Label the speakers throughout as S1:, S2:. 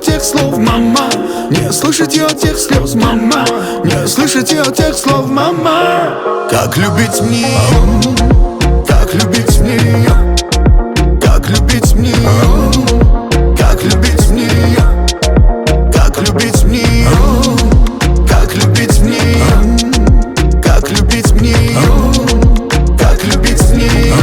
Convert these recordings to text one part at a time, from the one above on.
S1: тех слов, мама. Не слышать ее тех слез, мама. Не слышать ее тех слов, мама. Как любить мне ее? Как любить мне ее? Как любить мне ее? Как любить мне ее? Как любить мне ее? Как любить мне ее? Как любить мне ее? Как любить мне ее?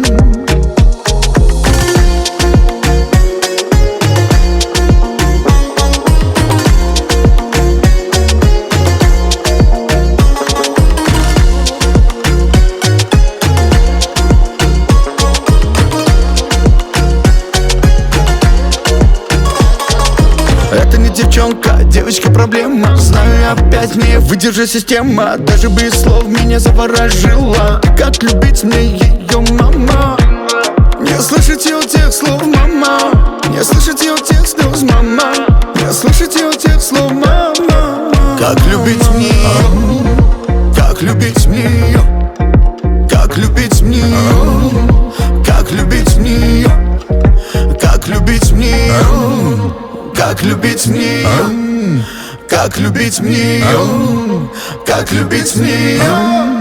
S1: Это не девчонка, девочка проблема. Знаю, опять не выдержит система. Даже без слов меня заворожила. Как любить мне ее, мама? Не слышать ее тех слов, мама. Не слышать ее тех слез, мама. Не слышать ее тех слов, мама. Как любить мне ее? Как любить мне ее? Как любить мне ее? Как любить мне ее? Как любить мне ее? Как любить мне ее? Как любить мне ее? Как любить мне ее?